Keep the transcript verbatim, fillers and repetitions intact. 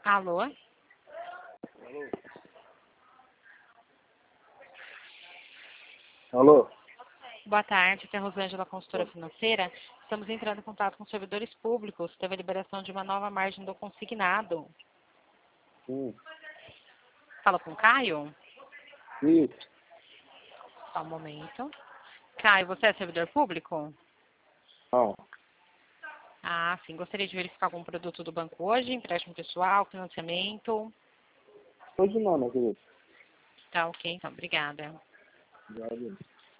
Alô? Alô? Alô? Boa tarde, aqui é a Rosângela, consultora financeira. Estamos entrando em contato com servidores públicos. Teve a liberação de uma nova margem do consignado. Sim. Fala com o Caio? Isso. Só um momento. Caio, você é servidor público? Não. Ah, sim. Gostaria de verificar algum produto do banco hoje? Empréstimo pessoal, financiamento? Hoje não, né, querido? Tá ok, então. Obrigada. Obrigado.